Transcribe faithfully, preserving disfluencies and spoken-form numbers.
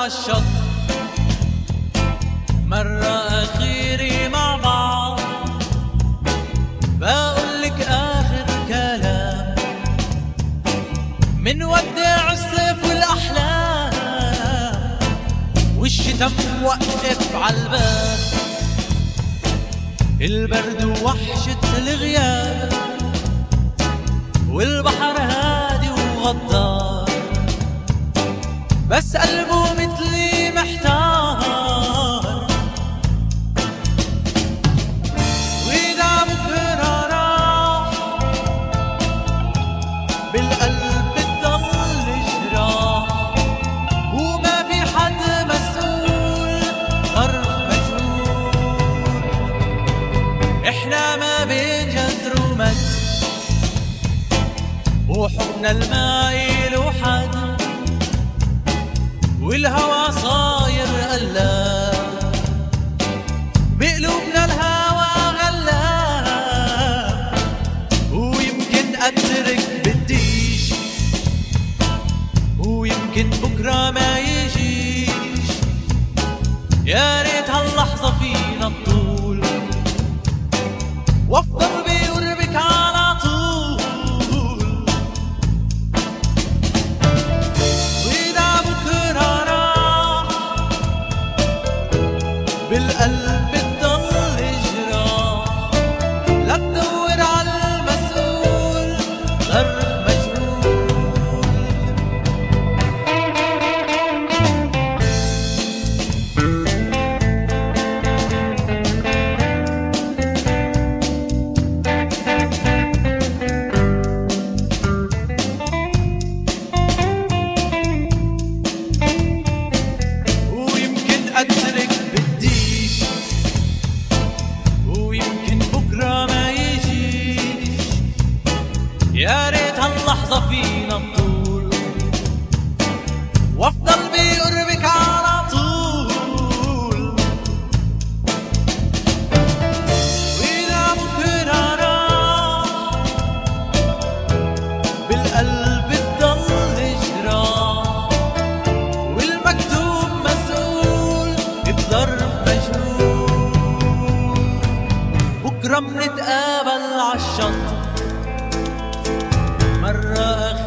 عالشط مرة أخيرة مع بعض، بقولك آخر كلام، منودع الصيف والأحلام، والشتا موقف عالباب، البرد ووحشة الغياب، والبحر هادي وغدار، بس قلبه مثلي محتار، وإذا بكرة راح بالقلب بتضل جراح، وما في حد مسؤول ظرف مجهول، إحنا ما بين جزر ومد، وحبنا المايل وحد، والهوى صاير قلاب، بقلوبنا الهوى غلاب، ويمكن أترك بديش، ويمكن بكرة ما يجيش، يا ريت هاللحظة فينا تطول، وافضل بقربك على طول، بالقلب تضل جراح، لا تدور عالمسؤول ظرف ويمكن أترك بديش، ويمكن بكرة ما يجيش، يا ريت هاللحظة فينا تطول، وافضل بقربك على طول، وإذا بكرة راح بالقلب تضل جراح، والمكتوب مسؤول بظرف مجهول، بكرة منتقابل عالشط مرة أخيرة.